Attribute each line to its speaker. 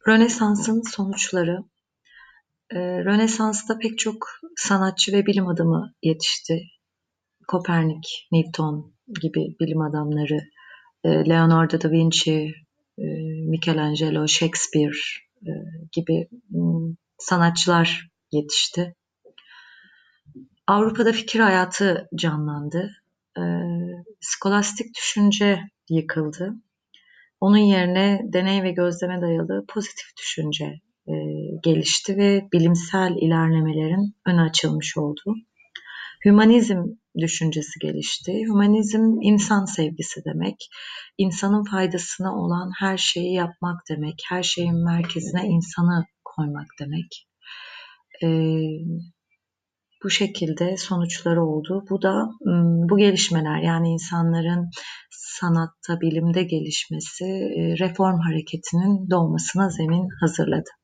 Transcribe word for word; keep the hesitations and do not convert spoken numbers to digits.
Speaker 1: Rönesans'ın sonuçları. Ee, Rönesans'ta pek çok sanatçı ve bilim adamı yetişti. Kopernik, Newton gibi bilim adamları, e, Leonardo da Vinci, e, Michelangelo, Shakespeare e, gibi m, sanatçılar yetişti. Avrupa'da fikir hayatı canlandı. E, Skolastik düşünce yıkıldı. Onun yerine deney ve gözleme dayalı pozitif düşünce e, gelişti ve bilimsel ilerlemelerin önü açılmış oldu. Hümanizm düşüncesi gelişti. Hümanizm insan sevgisi demek. İnsanın faydasına olan her şeyi yapmak demek. Her şeyin merkezine insanı koymak demek. E, Bu şekilde sonuçları oldu. Bu da bu gelişmeler, yani insanların sanatta, bilimde gelişmesi, reform hareketinin doğmasına zemin hazırladı.